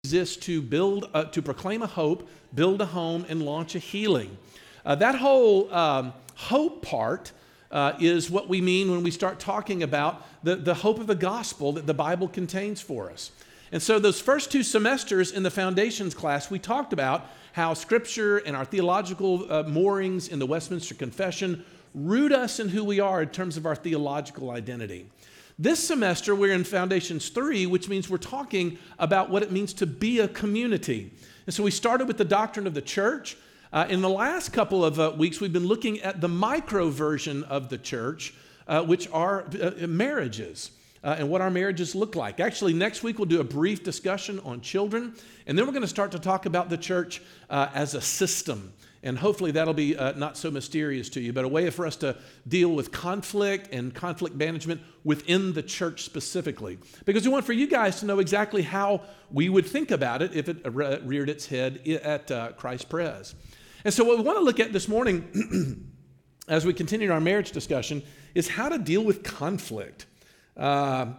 exists to to proclaim a hope, build a home, and launch a healing. That whole hope part is what we mean when we start talking about the hope of the gospel that the Bible contains for us. And so those first 2 semesters in the foundations class, we talked about how Scripture and our theological moorings in the Westminster Confession root us in who we are in terms of our theological identity. This semester, we're in Foundations 3, which means we're talking about what it means to be a community. And so we started with the doctrine of the church. In the last couple of weeks, we've been looking at the micro version of the church, which are marriages. And what our marriages look like. Actually, next week we'll do a brief discussion on children, and then we're going to start to talk about the church as a system. And hopefully that'll be not so mysterious to you, but a way for us to deal with conflict and conflict management within the church specifically. Because we want for you guys to know exactly how we would think about it if it reared its head at Christ Pres. And so what we want to look at this morning as we continue our marriage discussion is how to deal with conflict. And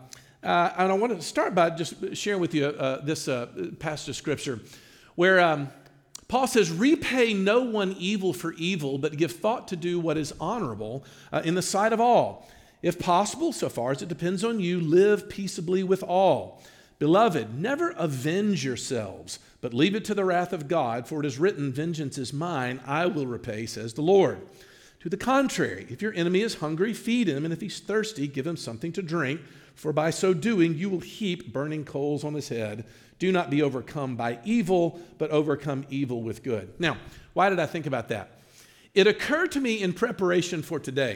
I want to start by just sharing with you this passage of Scripture where Paul says, repay no one evil for evil, but give thought to do what is honorable in the sight of all. If possible, so far as it depends on you, live peaceably with all. Beloved, never avenge yourselves, but leave it to the wrath of God, for it is written, vengeance is mine, I will repay, says the Lord. To the contrary, if your enemy is hungry, feed him, and if he's thirsty, give him something to drink, for by so doing you will heap burning coals on his head. Do not be overcome by evil, but overcome evil with good. Now, why did I think about that? It occurred to me in preparation for today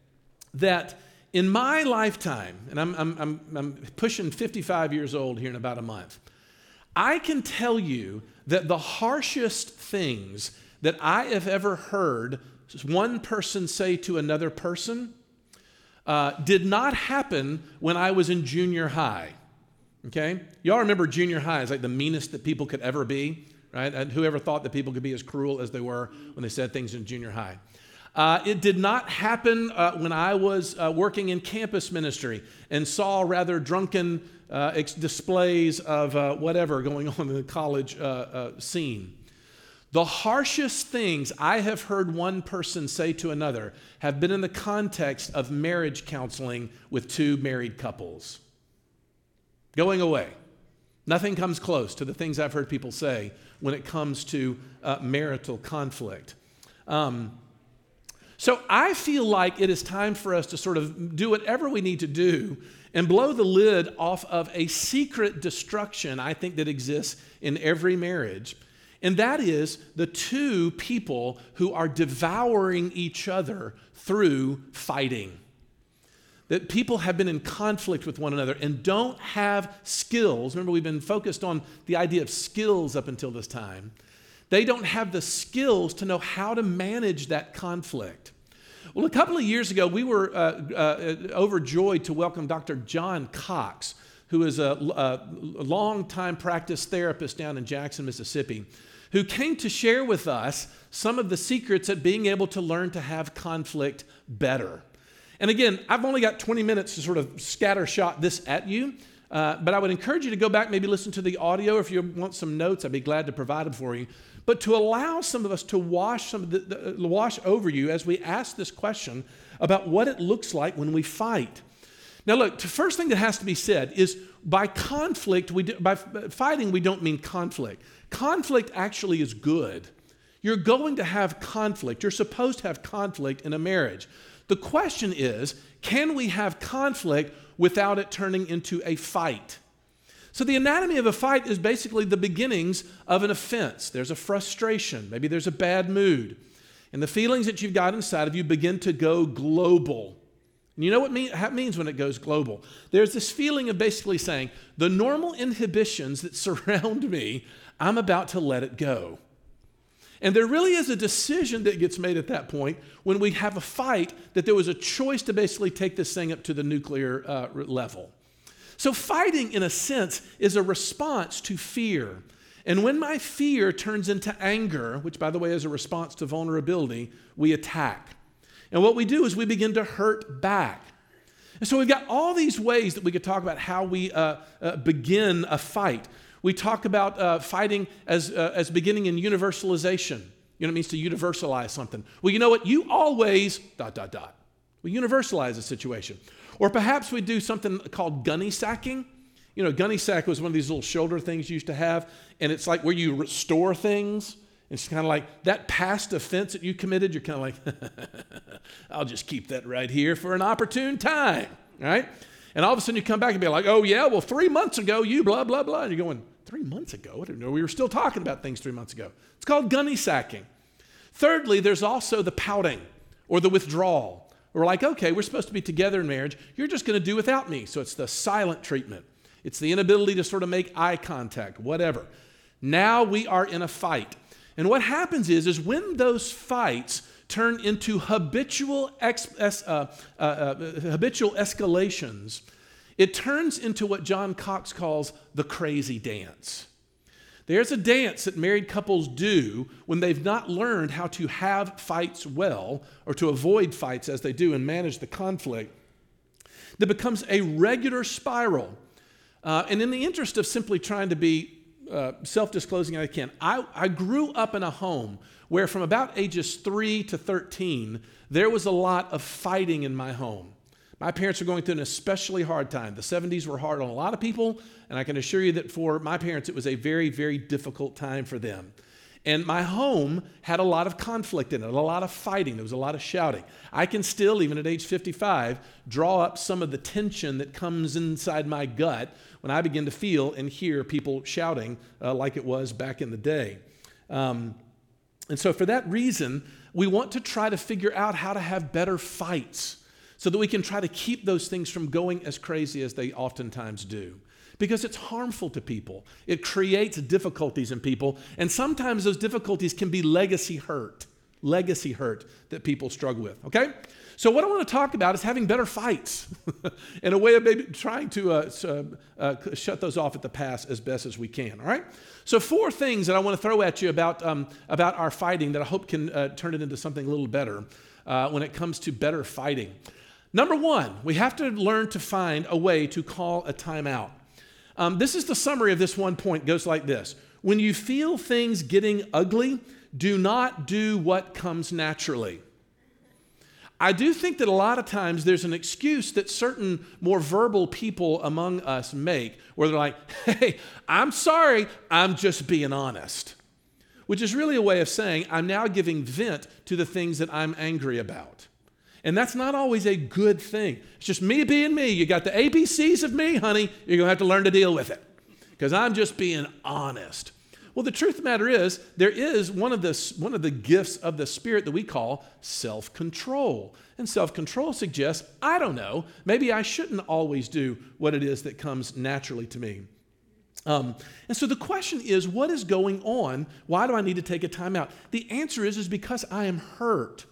that in my lifetime, and I'm pushing 55 years old here in about a month, I can tell you that the harshest things that I have ever heard one person say to another person did not happen when I was in junior high. Okay? Y'all remember junior high is like the meanest that people could ever be, right? And whoever thought that people could be as cruel as they were when they said things in junior high. It did not happen when I was working in campus ministry and saw rather drunken displays of whatever going on in the college scene. The harshest things I have heard one person say to another have been in the context of marriage counseling with 2 married couples. Going away. Nothing comes close to the things I've heard people say when it comes to marital conflict. So I feel like it is time for us to sort of do whatever we need to do and blow the lid off of a secret destruction I think that exists in every marriage. And that is the 2 people who are devouring each other through fighting. That people have been in conflict with one another and don't have skills. Remember, we've been focused on the idea of skills up until this time. They don't have the skills to know how to manage that conflict. Well, a couple of years ago, we were overjoyed to welcome Dr. John Cox, who is a long-time practice therapist down in Jackson, Mississippi, who came to share with us some of the secrets at being able to learn to have conflict better. And again, I've only got 20 minutes to sort of scattershot this at you, but I would encourage you to go back, maybe listen to the audio. If you want some notes, I'd be glad to provide them for you. But to allow some of us to wash over you as we ask this question about what it looks like when we fight. Now look, the first thing that has to be said is by conflict, by fighting, we don't mean conflict. Conflict actually is good. You're going to have conflict. You're supposed to have conflict in a marriage. The question is, can we have conflict without it turning into a fight? So the anatomy of a fight is basically the beginnings of an offense. There's a frustration. Maybe there's a bad mood. And the feelings that you've got inside of you begin to go global. And you know what that means when it goes global? There's this feeling of basically saying, the normal inhibitions that surround me, I'm about to let it go. And there really is a decision that gets made at that point when we have a fight that there was a choice to basically take this thing up to the nuclear level. So fighting, in a sense, is a response to fear. And when my fear turns into anger, which, by the way, is a response to vulnerability, we attack. And what we do is we begin to hurt back. And so we've got all these ways that we could talk about how we begin a fight. We talk about fighting as beginning in universalization. You know what it means to universalize something. Well, you know what? You always, ... We universalize a situation. Or perhaps we do something called gunny sacking. You know, gunny sack was one of these little shoulder things you used to have, and it's like where you restore things. It's kind of like that past offense that you committed, you're kind of like, I'll just keep that right here for an opportune time, right? And all of a sudden you come back and be like, oh yeah, well 3 months ago you blah, blah, blah. And you're going, 3 months ago? I didn't know we were still talking about things 3 months ago. It's called gunny sacking. Thirdly, there's also the pouting or the withdrawal. We're like, okay, we're supposed to be together in marriage. You're just going to do without me. So it's the silent treatment. It's the inability to sort of make eye contact, whatever. Now we are in a fight. And what happens is when those fights turn into habitual escalations, it turns into what John Cox calls the crazy dance. There's a dance that married couples do when they've not learned how to have fights well or to avoid fights as they do and manage the conflict that becomes a regular spiral. And in the interest of simply trying to be self-disclosing I can, I grew up in a home where from about ages 3 to 13, there was a lot of fighting in my home. My parents were going through an especially hard time. The 70s were hard on a lot of people, and I can assure you that for my parents, it was a very, very difficult time for them. And my home had a lot of conflict in it, a lot of fighting. There was a lot of shouting. I can still, even at age 55, draw up some of the tension that comes inside my gut when I begin to feel and hear people shouting like it was back in the day. And so for that reason, we want to try to figure out how to have better fights so that we can try to keep those things from going as crazy as they oftentimes do. Because it's harmful to people. It creates difficulties in people, and sometimes those difficulties can be legacy hurt that people struggle with, okay? So what I want to talk about is having better fights and a way of maybe trying to shut those off at the pass as best as we can, all right? So 4 things that I want to throw at you about our fighting that I hope can turn it into something a little better when it comes to better fighting. Number 1, we have to learn to find a way to call a timeout. This is the summary of this one point. It goes like this. When you feel things getting ugly, do not do what comes naturally. I do think that a lot of times there's an excuse that certain more verbal people among us make where they're like, hey, I'm sorry, I'm just being honest. Which is really a way of saying I'm now giving vent to the things that I'm angry about. And that's not always a good thing. It's just me being me. You got the ABCs of me, honey. You're going to have to learn to deal with it because I'm just being honest. Well, the truth of the matter is there is one of the gifts of the Spirit that we call self-control. And self-control suggests, I don't know, maybe I shouldn't always do what it is that comes naturally to me. And so the question is, what is going on? Why do I need to take a time out? The answer is because I am hurt.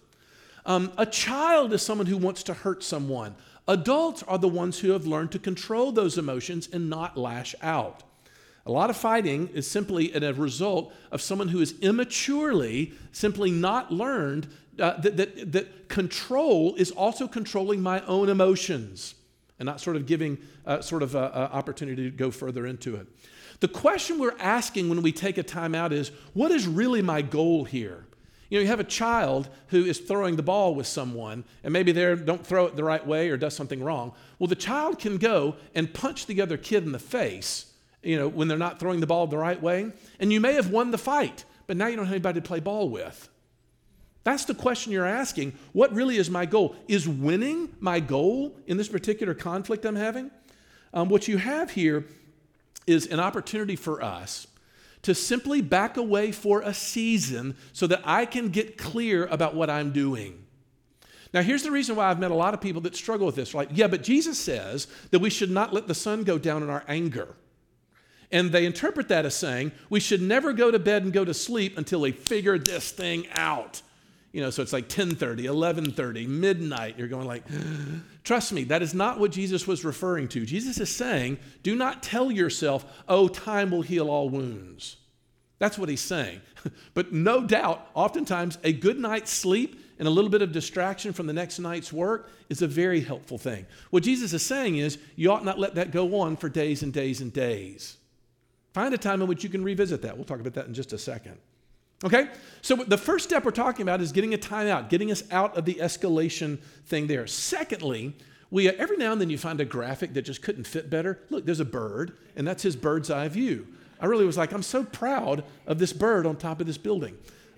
A child is someone who wants to hurt someone. Adults are the ones who have learned to control those emotions and not lash out. A lot of fighting is simply a result of someone who is immaturely simply not learned that control is also controlling my own emotions and not sort of giving opportunity to go further into it. The question we're asking when we take a time out is, what is really my goal here? You know, you have a child who is throwing the ball with someone, and maybe they don't throw it the right way or does something wrong. Well, the child can go and punch the other kid in the face, you know, when they're not throwing the ball the right way, and you may have won the fight, but now you don't have anybody to play ball with. That's the question you're asking. What really is my goal? Is winning my goal in this particular conflict I'm having? What you have here is an opportunity for us to simply back away for a season so that I can get clear about what I'm doing. Now, here's the reason why I've met a lot of people that struggle with this. Like, yeah, but Jesus says that we should not let the sun go down in our anger. And they interpret that as saying we should never go to bed and go to sleep until we figure this thing out. You know, so it's like 10:30, 11:30, midnight. You're going like, trust me, that is not what Jesus was referring to. Jesus is saying, do not tell yourself, oh, time will heal all wounds. That's what he's saying. But no doubt, oftentimes, a good night's sleep and a little bit of distraction from the next night's work is a very helpful thing. What Jesus is saying is, you ought not let that go on for days and days and days. Find a time in which you can revisit that. We'll talk about that in just a second. Okay? So the first step we're talking about is getting a time out, getting us out of the escalation thing there. Secondly, every now and then you find a graphic that just couldn't fit better. Look, there's a bird, and that's his bird's eye view. I really was like, I'm so proud of this bird on top of this building.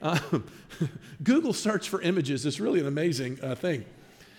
Google search for images is really an amazing thing.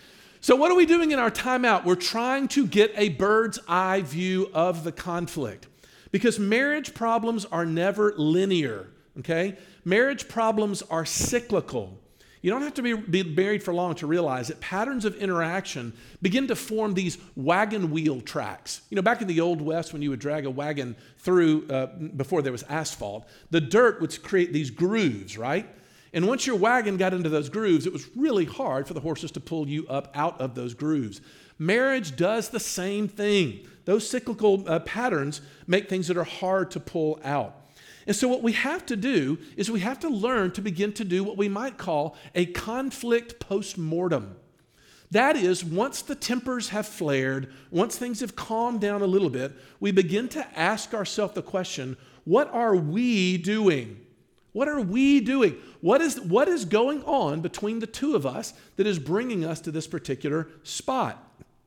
So what are we doing in our timeout? We're trying to get a bird's eye view of the conflict, because marriage problems are never linear, okay? Marriage problems are cyclical. You don't have to be married for long to realize that patterns of interaction begin to form these wagon wheel tracks. You know, back in the Old West, when you would drag a wagon through, before there was asphalt, the dirt would create these grooves, right? And once your wagon got into those grooves, it was really hard for the horses to pull you up out of those grooves. Marriage does the same thing. Those cyclical patterns make things that are hard to pull out. And so what we have to do is we have to learn to begin to do what we might call a conflict post-mortem. That is, once the tempers have flared, once things have calmed down a little bit, we begin to ask ourselves the question, what are we doing? What are we doing? What is going on between the two of us that is bringing us to this particular spot?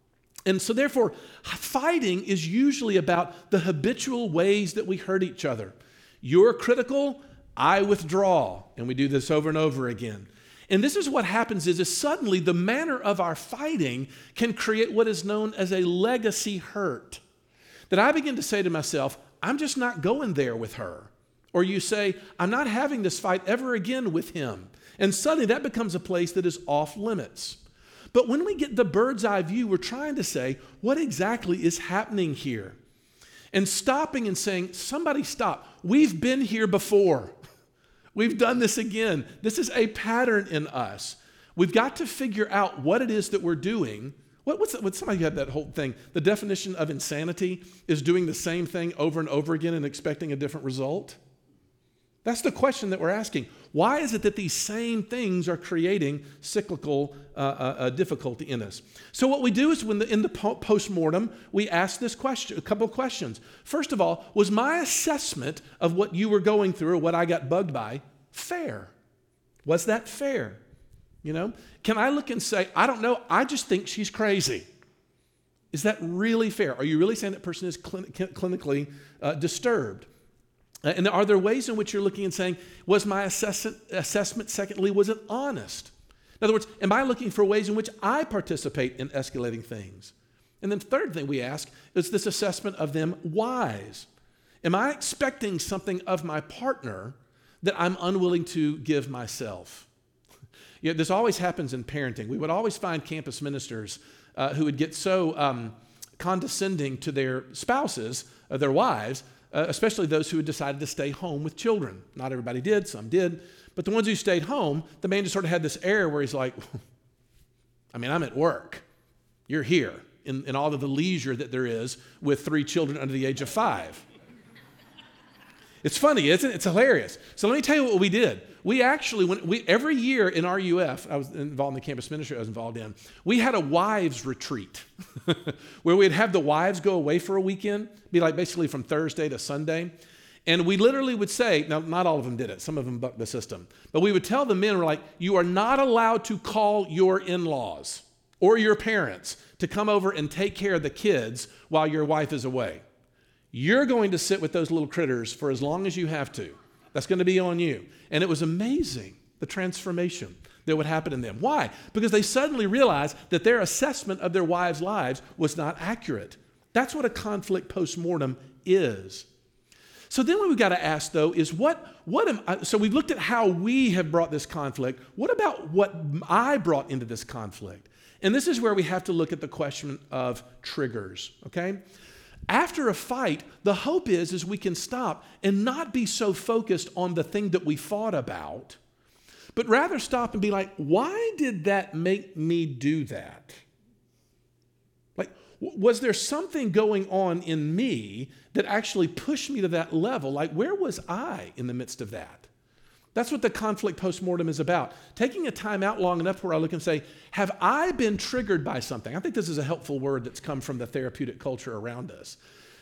And so therefore, fighting is usually about the habitual ways that we hurt each other. You're critical, I withdraw. And we do this over and over again. And this is what happens is suddenly the manner of our fighting can create what is known as a legacy hurt. That I begin to say to myself, I'm just not going there with her. Or you say, I'm not having this fight ever again with him. And suddenly that becomes a place that is off limits. But when we get the bird's eye view, we're trying to say, what exactly is happening here? And stopping and saying, somebody stop. We've been here before. We've done this again. This is a pattern in us. We've got to figure out what it is that we're doing. What's somebody had that whole thing? The definition of insanity is doing the same thing over and over again and expecting a different result. That's the question that we're asking. Why is it that these same things are creating cyclical difficulty in us? So what we do is in the postmortem, we ask this question, a couple of questions. First of all, was my assessment of what you were going through or what I got bugged by fair? Was that fair? You know, can I look and say, I don't know, I just think she's crazy. Is that really fair? Are you really saying that person is clinically disturbed? And are there ways in which you're looking and saying, was my assessment, secondly, was it honest? In other words, am I looking for ways in which I participate in escalating things? And then third thing we ask, is this assessment of them wise? Am I expecting something of my partner that I'm unwilling to give myself? You know, this always happens in parenting. We would always find campus ministers who would get so condescending to their spouses, their wives, especially those who had decided to stay home with children. Not everybody did, some did. But the ones who stayed home, the man just sort of had this air where he's like, I mean, I'm at work. You're here in all of the leisure that there is with 3 children under the age of 5. It's funny, isn't it? It's hilarious. So let me tell you what we did. We actually, every year in RUF, I was involved in the campus ministry I was involved in, we had a wives retreat where we'd have the wives go away for a weekend, be like basically from Thursday to Sunday. And we literally would say, now not all of them did it, some of them bucked the system, but we would tell the men, we're like, you are not allowed to call your in-laws or your parents to come over and take care of the kids while your wife is away. You're going to sit with those little critters for as long as you have to. That's going to be on you. And it was amazing, the transformation that would happen in them. Why? Because they suddenly realized that their assessment of their wives' lives was not accurate. That's what a conflict postmortem is. So then what we've got to ask, though, is so we've looked at how we have brought this conflict. What about what I brought into this conflict? And this is where we have to look at the question of triggers, okay? After a fight, the hope is we can stop and not be so focused on the thing that we fought about, but rather stop and be like, why did that make me do that? Like, was there something going on in me that actually pushed me to that level? Like, where was I in the midst of that? That's what the conflict postmortem is about. Taking a time out long enough where I look and say, have I been triggered by something? I think this is a helpful word that's come from the therapeutic culture around us.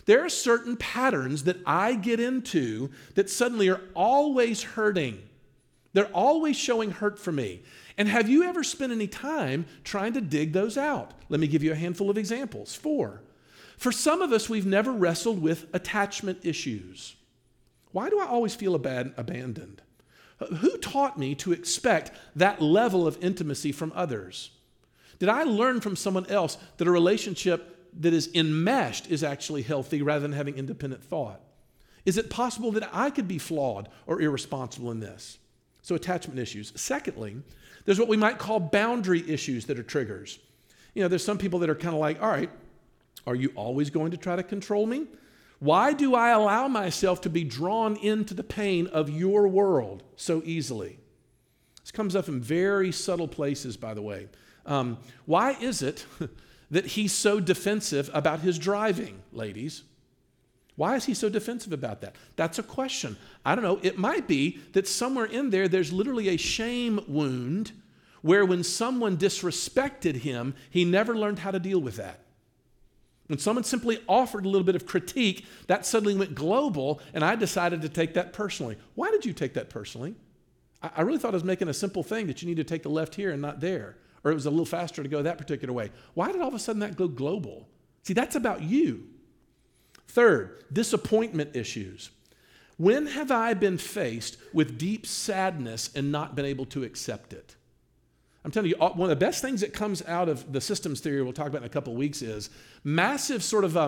there are certain patterns that I get into that suddenly are always hurting. They're always showing hurt for me. And have you ever spent any time trying to dig those out? Let me give you a handful of examples. 4. For some of us, we've never wrestled with attachment issues. Why do I always feel abandoned? Who taught me to expect that level of intimacy from others? Did I learn from someone else that a relationship that is enmeshed is actually healthy rather than having independent thought? Is it possible that I could be flawed or irresponsible in this? So attachment issues. Secondly, there's what we might call boundary issues that are triggers. There's some people that are kind of like, all right, are you always going to try to control me? Why do I allow myself to be drawn into the pain of your world so easily? This comes up in very subtle places, by the way. Why is it that he's so defensive about his driving, ladies? Why is he so defensive about that? That's a question. I don't know. It might be that somewhere in there's literally a shame wound where when someone disrespected him, he never learned how to deal with that. When someone simply offered a little bit of critique, that suddenly went global, and I decided to take that personally. Why did you take that personally? I really thought I was making a simple thing that you need to take the left here and not there, or it was a little faster to go that particular way. Why did all of a sudden that go global? See, that's about you. Third, disappointment issues. When have I been faced with deep sadness and not been able to accept it? I'm telling you, one of the best things that comes out of the systems theory we'll talk about in a couple of weeks is massive sort of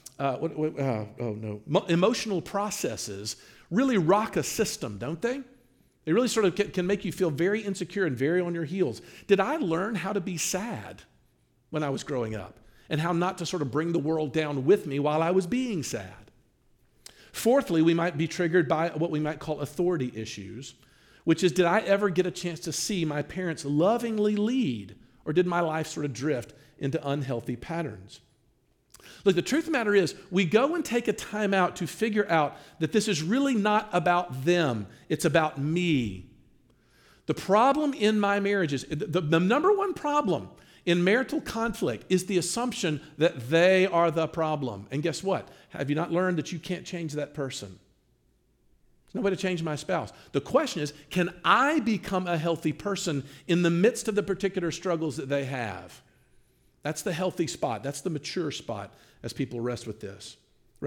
emotional processes really rock a system, don't they? They really sort of can make you feel very insecure and very on your heels. Did I learn how to be sad when I was growing up and how not to sort of bring the world down with me while I was being sad? Fourthly, we might be triggered by what we might call authority issues, which is, did I ever get a chance to see my parents lovingly lead, or did my life sort of drift into unhealthy patterns? Look, the truth of the matter is, we go and take a time out to figure out that this is really not about them, it's about me. The problem in my marriages, the number one problem in marital conflict is the assumption that they are the problem. And guess what? Have you not learned that you can't change that person? There's no way to change my spouse. The question is, can I become a healthy person in the midst of the particular struggles that they have? That's the healthy spot. That's the mature spot as people wrestle with this.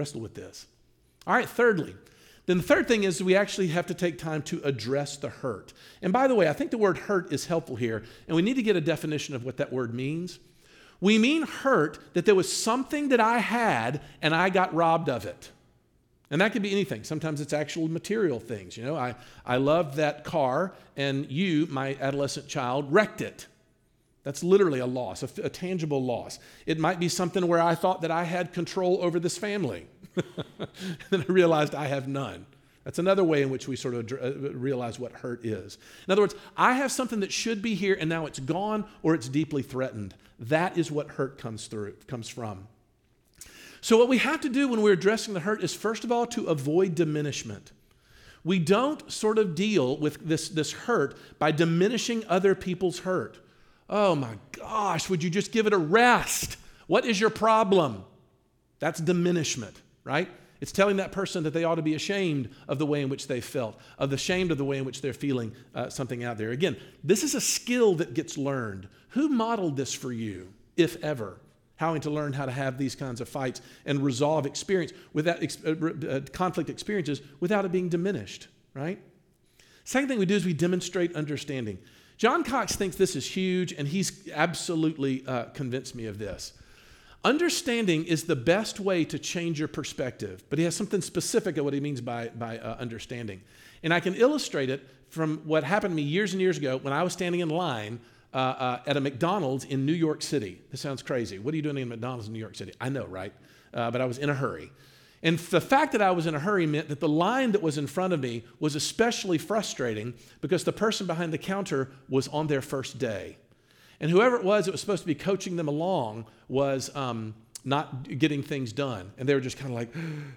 All right, thirdly, then the third thing is we actually have to take time to address the hurt. And by the way, I think the word hurt is helpful here, and we need to get a definition of what that word means. We mean hurt that there was something that I had and I got robbed of it. And that could be anything. Sometimes it's actual material things. I loved that car, and you, my adolescent child, wrecked it. That's literally a loss, a tangible loss. It might be something where I thought that I had control over this family. And then I realized I have none. That's another way in which we sort of realize what hurt is. In other words, I have something that should be here, and now it's gone, or it's deeply threatened. That is what hurt comes from. So what we have to do when we're addressing the hurt is, first of all, to avoid diminishment. We don't sort of deal with this hurt by diminishing other people's hurt. Oh my gosh, would you just give it a rest? What is your problem? That's diminishment, right? It's telling that person that they ought to be ashamed of the way in which they felt, ashamed of the way in which they're feeling something out there. Again, this is a skill that gets learned. Who modeled this for you, if ever? Having to learn how to have these kinds of fights and resolve conflict experiences without it being diminished, right? Second thing we do is we demonstrate understanding. John Cox thinks this is huge, and he's absolutely convinced me of this. Understanding is the best way to change your perspective, but he has something specific of what he means by understanding. And I can illustrate it from what happened to me years and years ago when I was standing in line at a McDonald's in New York City. This sounds crazy. What are you doing in McDonald's in New York City? I know, right? But I was in a hurry. And the fact that I was in a hurry meant that the line that was in front of me was especially frustrating because the person behind the counter was on their first day. And whoever it was that was supposed to be coaching them along was not getting things done. And they were just kind of like,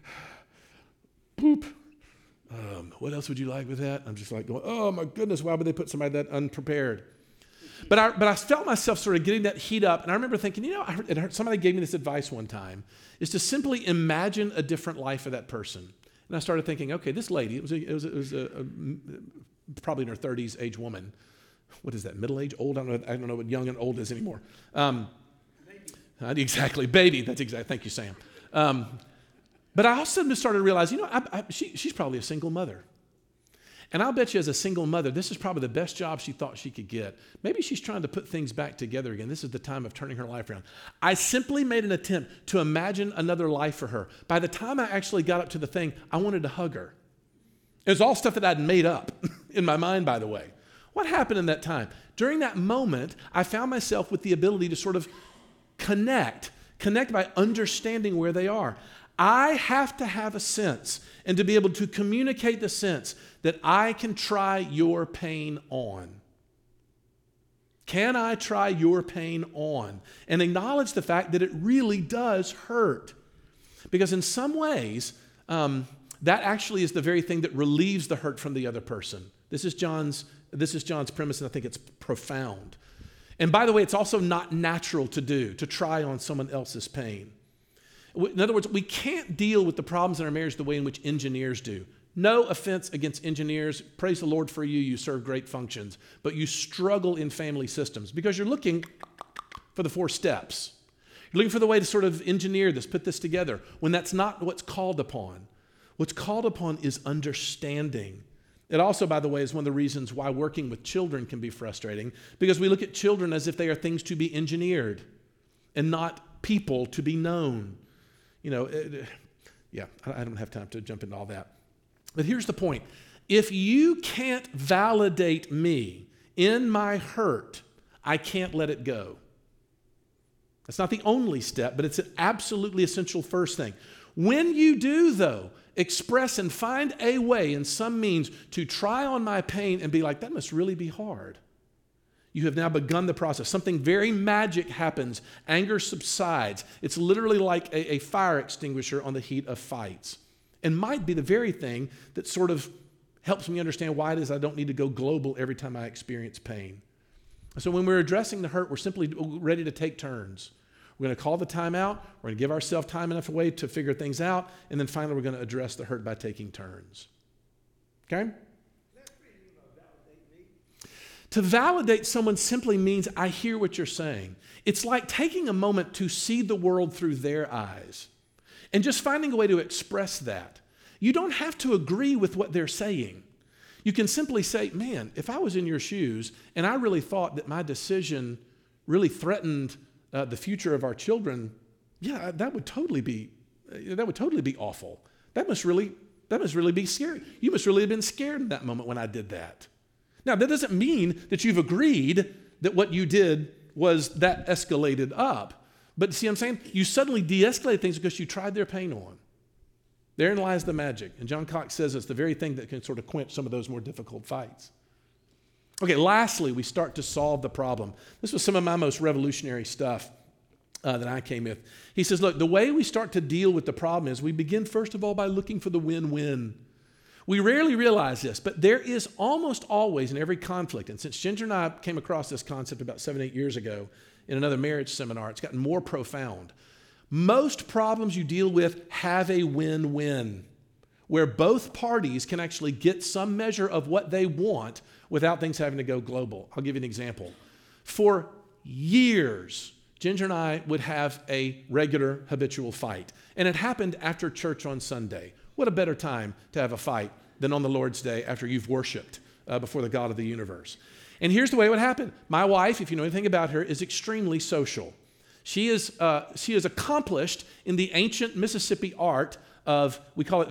poop. What else would you like with that? I'm just like going, oh my goodness, why would they put somebody that unprepared? But I felt myself sort of getting that heat up, and I remember thinking, somebody gave me this advice one time, is to simply imagine a different life for that person. And I started thinking, okay, this lady, it was a probably in her 30s age woman. What is that, middle age, old? I don't know what young and old is anymore. Exactly, baby, that's exactly, thank you, Sam. But I also started to realize, she's probably a single mother. And I'll bet you as a single mother, this is probably the best job she thought she could get. Maybe she's trying to put things back together again. This is the time of turning her life around. I simply made an attempt to imagine another life for her. By the time I actually got up to the thing, I wanted to hug her. It was all stuff that I'd made up in my mind, by the way. What happened in that time? During that moment, I found myself with the ability to sort of connect by understanding where they are. I have to have a sense and to be able to communicate the sense that I can try your pain on. Can I try your pain on? And acknowledge the fact that it really does hurt. Because in some ways, that actually is the very thing that relieves the hurt from the other person. This is John's premise, and I think it's profound. And by the way, it's also not natural to do, to try on someone else's pain. In other words, we can't deal with the problems in our marriage the way in which engineers do. No offense against engineers. Praise the Lord for you. You serve great functions. But you struggle in family systems because you're looking for the 4 steps. You're looking for the way to sort of engineer this, put this together, when that's not what's called upon. What's called upon is understanding. It also, by the way, is one of the reasons why working with children can be frustrating, because we look at children as if they are things to be engineered and not people to be known. I don't have time to jump into all that. But here's the point. If you can't validate me in my hurt, I can't let it go. That's not the only step, but it's an absolutely essential first thing. When you do, though, express and find a way and some means to try on my pain and be like, that must really be hard. You have now begun the process. Something very magic happens. Anger subsides. It's literally like a fire extinguisher on the heat of fights. And might be the very thing that sort of helps me understand why it is I don't need to go global every time I experience pain. So when we're addressing the hurt, we're simply ready to take turns. We're going to call the time out. We're going to give ourselves time enough away to figure things out. And then finally, we're going to address the hurt by taking turns. Okay? To validate someone simply means I hear what you're saying. It's like taking a moment to see the world through their eyes and just finding a way to express that. You don't have to agree with what they're saying. You can simply say, man, if I was in your shoes and I really thought that my decision really threatened the future of our children, yeah, that would totally be awful. That must really be scary. You must really have been scared in that moment when I did that. Now, that doesn't mean that you've agreed that what you did was that escalated up. But see what I'm saying? You suddenly de-escalate things because you tried their pain on. Therein lies the magic. And John Cox says it's the very thing that can sort of quench some of those more difficult fights. Okay, lastly, we start to solve the problem. This was some of my most revolutionary stuff that I came with. He says, look, the way we start to deal with the problem is we begin, first of all, by looking for the win-win. We rarely realize this, but there is almost always in every conflict, and since Ginger and I came across this concept about 7-8 years ago in another marriage seminar, it's gotten more profound. Most problems you deal with have a win-win, where both parties can actually get some measure of what they want without things having to go global. I'll give you an example. For years, Ginger and I would have a regular habitual fight, and it happened after church on Sunday. What a better time to have a fight than on the Lord's Day after you've worshiped before the God of the universe. And here's the way it would happen. My wife, if you know anything about her, is extremely social. She is accomplished in the ancient Mississippi art of, we call it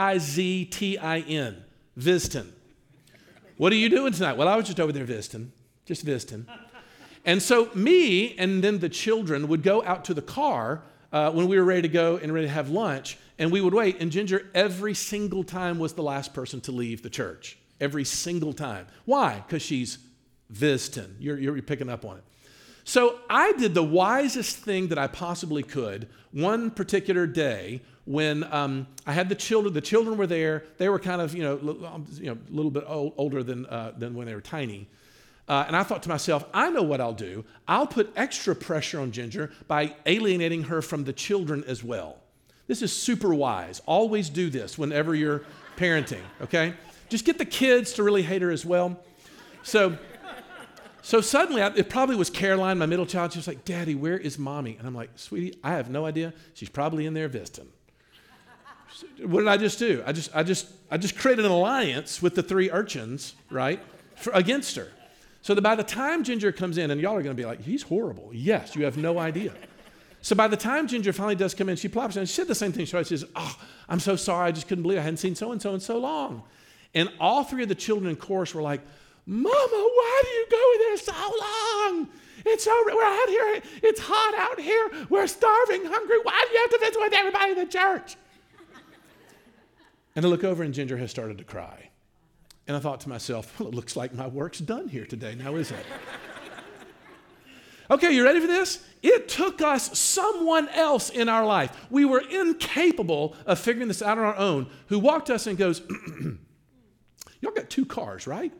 V-I-Z-T-I-N, visiting. What are you doing tonight? Well, I was just over there visiting, just visiting. And so me and then the children would go out to the car when we were ready to go and ready to have lunch, and we would wait, and Ginger every single time was the last person to leave the church. Every single time. Why? Because she's visiting. You're picking up on it. So I did the wisest thing that I possibly could one particular day when I had the children. The children were there. They were kind of, a little bit older than when they were tiny. And I thought to myself, I know what I'll do. I'll put extra pressure on Ginger by alienating her from the children as well. This is super wise. Always do this whenever you're parenting, okay? Just get the kids to really hate her as well. So suddenly, it probably was Caroline, my middle child. She was like, Daddy, where is Mommy? And I'm like, sweetie, I have no idea. She's probably in there visiting. What did I just do? I just created an alliance with the 3 urchins, right, against her. So that by the time Ginger comes in, and y'all are going to be like, he's horrible. Yes, you have no idea. So by the time Ginger finally does come in, she plops in, and she said the same thing. She says, oh, I'm so sorry. I just couldn't believe I hadn't seen so-and-so in so long. And all 3 of the children in chorus were like, Mama, why do you go there so long? We're out here. It's hot out here. We're starving, hungry. Why do you have to visit with everybody in the church? And I look over, and Ginger has started to cry. And I thought to myself, well, it looks like my work's done here today now, isn't it? Okay, you ready for this? It took us someone else in our life. We were incapable of figuring this out on our own, who walked to us and goes, y'all got 2 cars, right?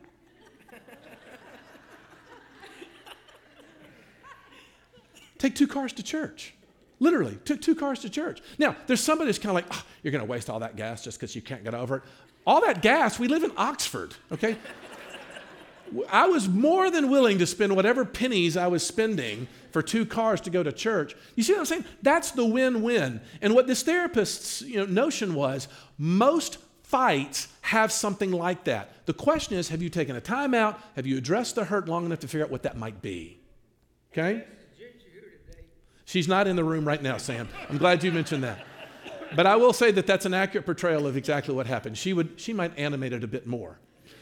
Take 2 cars to church. Literally, took 2 cars to church. Now, there's somebody that's kind of like, oh, you're going to waste all that gas just because you can't get over it. All that gas, we live in Oxford, okay? I was more than willing to spend whatever pennies I was spending for 2 cars to go to church. You see what I'm saying? That's the win-win. And what this therapist's notion was, most fights have something like that. The question is, have you taken a time out? Have you addressed the hurt long enough to figure out what that might be? Okay? She's not in the room right now, Sam. I'm glad you mentioned that. But I will say that that's an accurate portrayal of exactly what happened. She might animate it a bit more.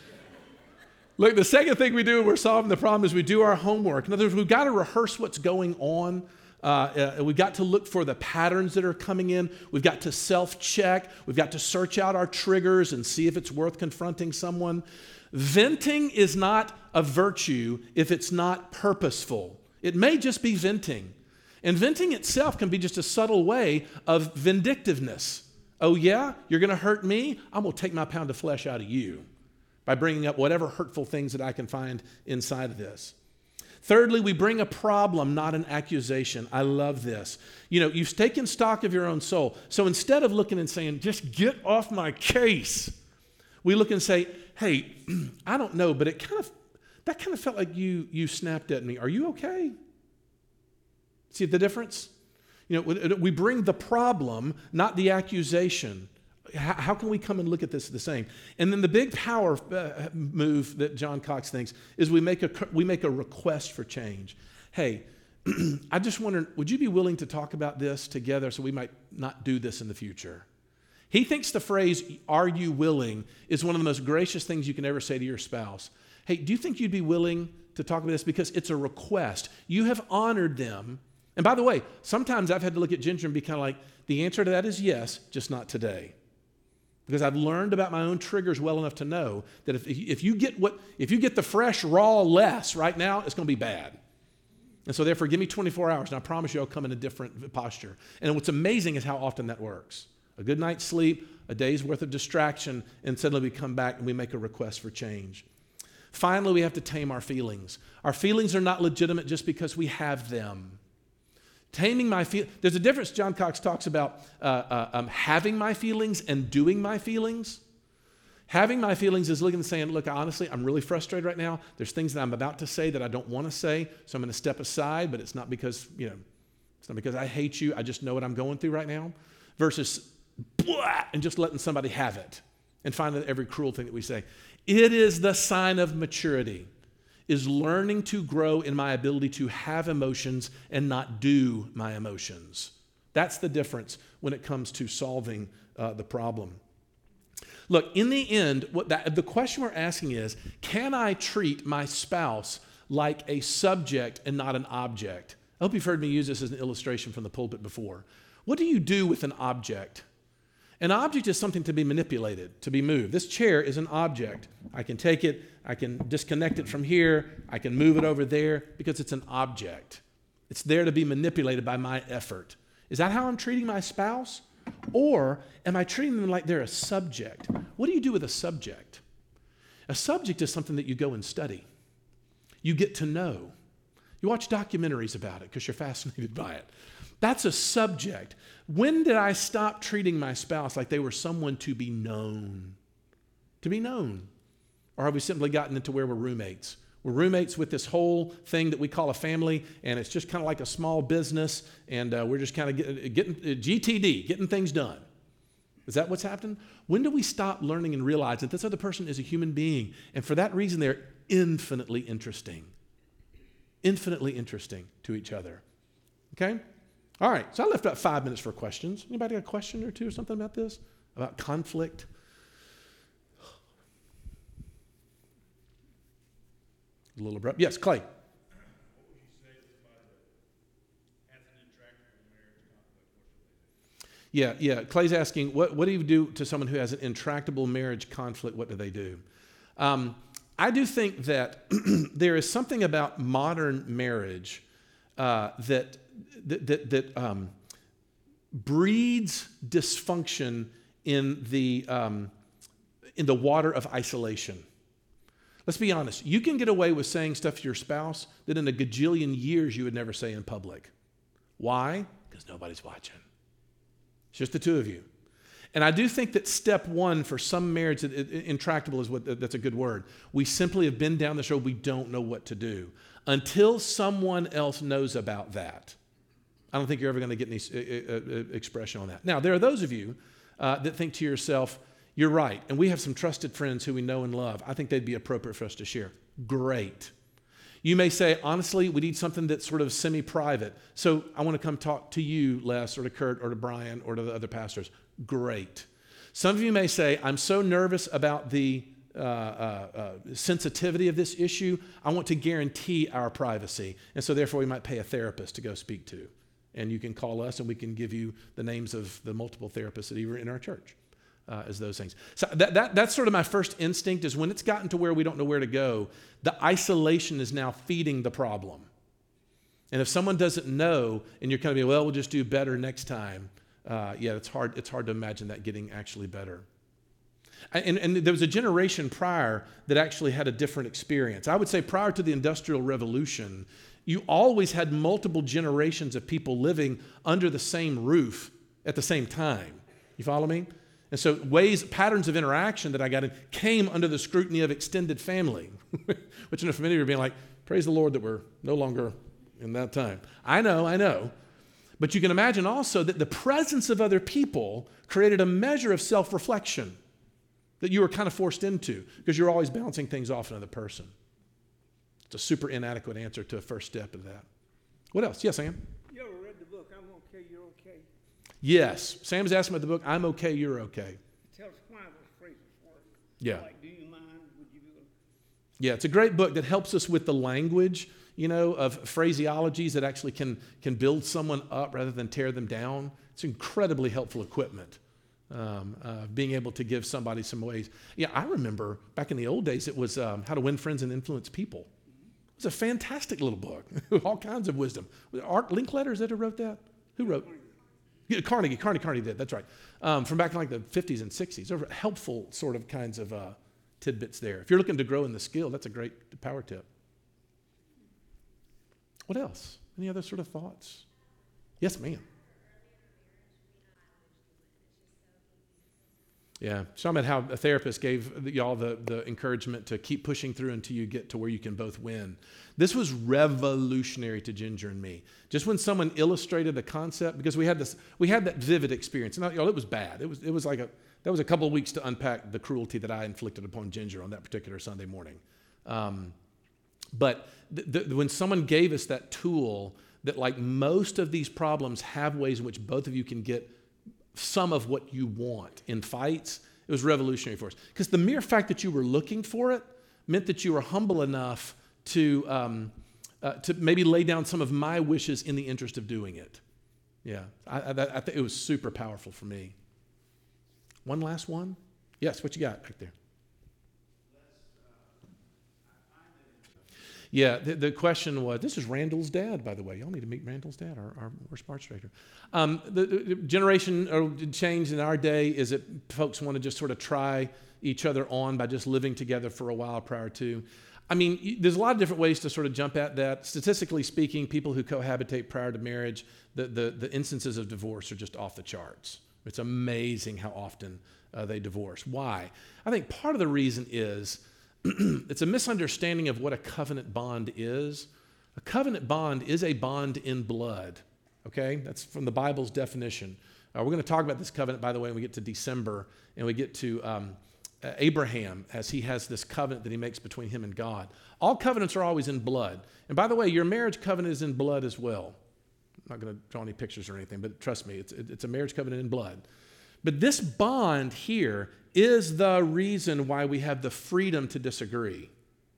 Look, the second thing we do when we're solving the problem is we do our homework. In other words, we've got to rehearse what's going on. We've got to look for the patterns that are coming in. We've got to self-check. We've got to search out our triggers and see if it's worth confronting someone. Venting is not a virtue if it's not purposeful. It may just be venting. And venting itself can be just a subtle way of vindictiveness. Oh yeah, you're going to hurt me? I'm going to take my pound of flesh out of you by bringing up whatever hurtful things that I can find inside of this. Thirdly, we bring a problem, not an accusation. I love this. You've taken stock of your own soul. So instead of looking and saying, just get off my case, we look and say, hey, I don't know, but that kind of felt like you snapped at me. Are you okay? See the difference? We bring the problem, not the accusation. How can we come and look at this the same? And then the big power move that John Cox thinks is we make a request for change. Hey, I just wondered, would you be willing to talk about this together so we might not do this in the future? He thinks the phrase, are you willing, is one of the most gracious things you can ever say to your spouse. Hey, do you think you'd be willing to talk about this? Because it's a request. You have honored them. And by the way, sometimes I've had to look at Ginger and be kind of like, the answer to that is yes, just not today. Because I've learned about my own triggers well enough to know that if you get the fresh, raw less right now, it's going to be bad. And so therefore, give me 24 hours, and I promise you I'll come in a different posture. And what's amazing is how often that works. A good night's sleep, a day's worth of distraction, and suddenly we come back and we make a request for change. Finally, we have to tame our feelings. Our feelings are not legitimate just because we have them. Taming my feelings. There's a difference. John Cox talks about having my feelings and doing my feelings. Having my feelings is looking and saying, look, honestly, I'm really frustrated right now. There's things that I'm about to say that I don't want to say, so I'm going to step aside, but it's not because, it's not because I hate you. I just know what I'm going through right now. Versus, blah, and just letting somebody have it. And finally, every cruel thing that we say. It is the sign of maturity. Is learning to grow in my ability to have emotions and not do my emotions. That's the difference when it comes to solving the problem. Look, in the end, the question we're asking is, can I treat my spouse like a subject and not an object? I hope you've heard me use this as an illustration from the pulpit before. What do you do with an object? An object is something to be manipulated, to be moved. This chair is an object. I can take it, I can disconnect it from here, I can move it over there because it's an object. It's there to be manipulated by my effort. Is that how I'm treating my spouse? Or am I treating them like they're a subject? What do you do with a subject? A subject is something that you go and study. You get to know. You watch documentaries about it because you're fascinated by it. That's a subject. When did I stop treating my spouse like they were someone to be known? To be known. Or have we simply gotten into where we're roommates? We're roommates with this whole thing that we call a family, and it's just kind of like a small business, and we're just kind of getting GTD, getting things done. Is that what's happened? When do we stop learning and realize that this other person is a human being, and for that reason they're infinitely interesting to each other? Okay? All right, so I left about 5 minutes for questions. Anybody got a question or two or something about this? About conflict? A little abrupt. Yes, Clay. What would you say to somebody that has an intractable marriage conflict? Yeah. Clay's asking, what do you do to someone who has an intractable marriage conflict? What do they do? I do think that there is something about modern marriage that breeds dysfunction in the water of isolation. Let's be honest. You can get away with saying stuff to your spouse that in a gajillion years you would never say in public. Why? Because nobody's watching. It's just the two of you. And I do think that step one for some marriage, intractable is that's a good word. We simply have been down this road. We don't know what to do until someone else knows about that. I don't think you're ever going to get any expression on that. Now, there are those of you that think to yourself, you're right, and we have some trusted friends who we know and love. I think they'd be appropriate for us to share. Great. You may say, honestly, we need something that's sort of semi-private. So I want to come talk to you, Les, or to Kurt, or to Brian, or to the other pastors. Great. Some of you may say, I'm so nervous about the sensitivity of this issue, I want to guarantee our privacy. And so therefore we might pay a therapist to go speak to. And you can call us and we can give you the names of the multiple therapists that are in our church. As those things. So that's sort of my first instinct is when it's gotten to where we don't know where to go, the isolation is now feeding the problem. And if someone doesn't know and you're kind of being, well, we'll just do better next time, it's hard to imagine that getting actually better. And there was a generation prior that actually had a different experience. I would say prior to the Industrial Revolution, you always had multiple generations of people living under the same roof at the same time. You follow me? And so patterns of interaction that I got in came under the scrutiny of extended family, which for many of you are being like, praise the Lord that we're no longer in that time. I know. But you can imagine also that the presence of other people created a measure of self-reflection that you were kind of forced into because you're always bouncing things off another person. It's a super inadequate answer to a first step of that. What else? Yes, Sam? You ever read the book, I'm Okay, You're Okay? Yes. Sam's asking about the book, I'm Okay, You're Okay. It tells why those phrases work. Yeah. Like, do you mind? Would you do it? Yeah, it's a great book that helps us with the language, of phraseologies that actually can build someone up rather than tear them down. It's incredibly helpful equipment, being able to give somebody some ways. Yeah, I remember back in the old days, it was How to Win Friends and Influence People. It was a fantastic little book, all kinds of wisdom. Was it Art Linkletter, is that who wrote that? Who wrote? Yeah, Carnegie did, that's right. From back in like the 50s and 60s. There were helpful sort of kinds of tidbits there. If you're looking to grow in the skill, that's a great power tip. What else? Any other sort of thoughts? Yes, ma'am. Yeah, so about how a therapist gave y'all the encouragement to keep pushing through until you get to where you can both win. This was revolutionary to Ginger and me. Just when someone illustrated a concept, because we had that vivid experience. And it was bad. It was like that was a couple of weeks to unpack the cruelty that I inflicted upon Ginger on that particular Sunday morning. But when someone gave us that tool, that like most of these problems have ways in which both of you can get some of what you want in fights, it was revolutionary for us. Because the mere fact that you were looking for it meant that you were humble enough to maybe lay down some of my wishes in the interest of doing it. Yeah, I think it was super powerful for me. One last one? Yes, what you got back there? Yeah, the question was, this is Randall's dad, by the way. Y'all need to meet Randall's dad, our smart director. The generation or change in our day is that folks want to just sort of try each other on by just living together for a while prior to. I mean, there's a lot of different ways to sort of jump at that. Statistically speaking, people who cohabitate prior to marriage, the instances of divorce are just off the charts. It's amazing how often they divorce. Why? I think part of the reason is it's a misunderstanding of what a covenant bond is. A covenant bond is a bond in blood, okay? That's from the Bible's definition. We're going to talk about this covenant, by the way, when we get to December and we get to Abraham, as he has this covenant that he makes between him and God. All covenants are always in blood. And by the way, your marriage covenant is in blood as well. I'm not going to draw any pictures or anything, but trust me, it's a marriage covenant in blood. But this bond here is the reason why we have the freedom to disagree.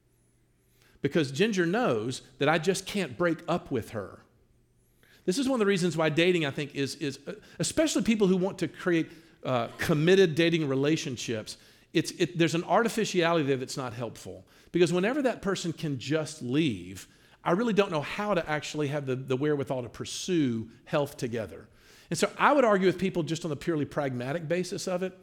Because Ginger knows that I just can't break up with her. This is one of the reasons why dating, I think, is especially people who want to create committed dating relationships, there's an artificiality there that's not helpful. Because whenever that person can just leave, I really don't know how to actually have the wherewithal to pursue health together. And so I would argue with people just on the purely pragmatic basis of it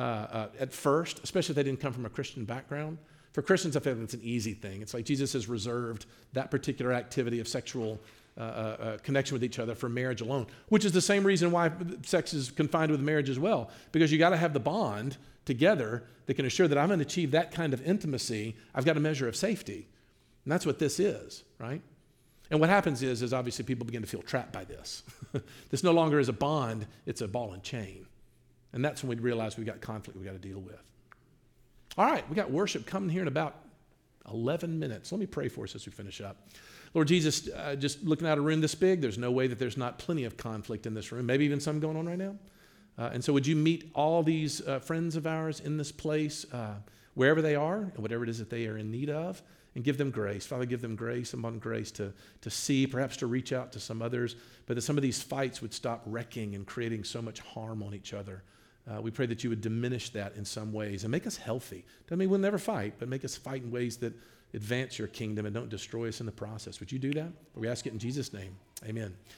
at first, especially if they didn't come from a Christian background. For Christians, I feel like it's an easy thing. It's like Jesus has reserved that particular activity of sexual connection with each other for marriage alone, which is the same reason why sex is confined with marriage as well, because you got to have the bond together that can assure that I'm going to achieve that kind of intimacy. I've got a measure of safety, and that's what this is, right? And what happens is obviously people begin to feel trapped by this. This no longer is a bond, it's a ball and chain. And that's when we realize we've got conflict we've got to deal with. All right, we got worship coming here in about 11 minutes. Let me pray for us as we finish up. Lord Jesus, just looking at a room this big, there's no way that there's not plenty of conflict in this room, maybe even some going on right now. And so would you meet all these friends of ours in this place, wherever they are, and whatever it is that they are in need of, and give them grace. Father, give them grace upon grace to see, perhaps to reach out to some others, but that some of these fights would stop wrecking and creating so much harm on each other. We pray that you would diminish that in some ways and make us healthy. Doesn't mean we'll never fight, but make us fight in ways that advance your kingdom and don't destroy us in the process. Would you do that? We ask it in Jesus' name. Amen.